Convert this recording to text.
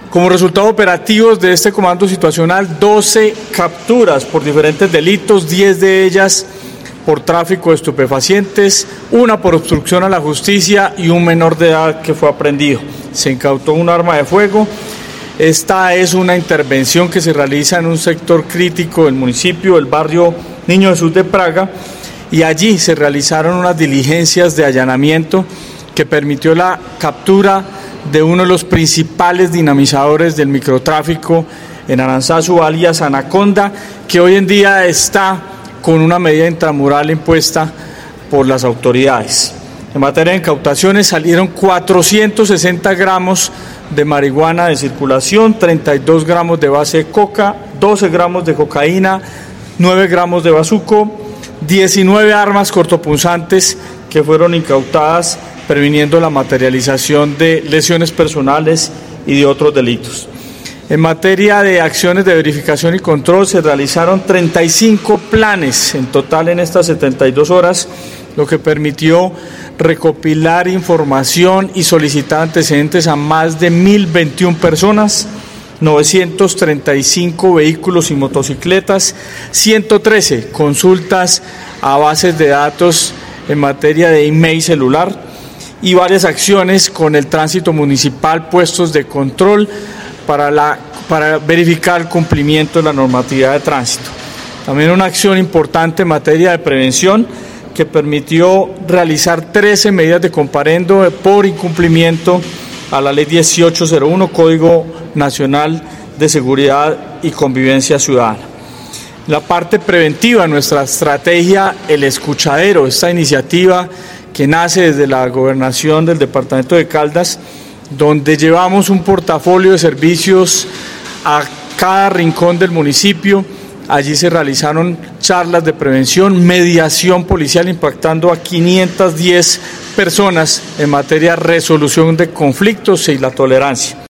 Como resultado operativos de este comando situacional, 12 capturas por diferentes delitos, 10 de ellas por tráfico de estupefacientes, una por obstrucción a la justicia y un menor de edad que fue aprehendido. Se incautó un arma de fuego. Esta es una intervención que se realiza en un sector crítico del municipio, el barrio Niño Jesús de Praga, y allí se realizaron unas diligencias de allanamiento que permitió la captura de uno de los principales dinamizadores del microtráfico en Aranzazu, alias Anaconda, que hoy en día está con una medida intramural impuesta por las autoridades. En materia de incautaciones salieron 460 gramos de marihuana de circulación, 32 gramos de base de coca, 12 gramos de cocaína, 9 gramos de bazuco, 19 armas cortopunzantes que fueron incautadas, previniendo la materialización de lesiones personales y de otros delitos. En materia de acciones de verificación y control, se realizaron 35 planes en total en estas 72 horas, lo que permitió recopilar información y solicitar antecedentes a más de 1.021 personas, 935 vehículos y motocicletas, 113 consultas a bases de datos en materia de email celular y varias acciones con el tránsito municipal, puestos de control para verificar el cumplimiento de la normatividad de tránsito. También una acción importante en materia de prevención que permitió realizar 13 medidas de comparendo por incumplimiento a la Ley 1801, Código Nacional de Seguridad y Convivencia Ciudadana. La parte preventiva, nuestra estrategia, el escuchadero, esta iniciativa que nace desde la gobernación del departamento de Caldas, donde llevamos un portafolio de servicios a cada rincón del municipio. Allí se realizaron charlas de prevención, mediación policial impactando a 510 personas en materia de resolución de conflictos y la tolerancia.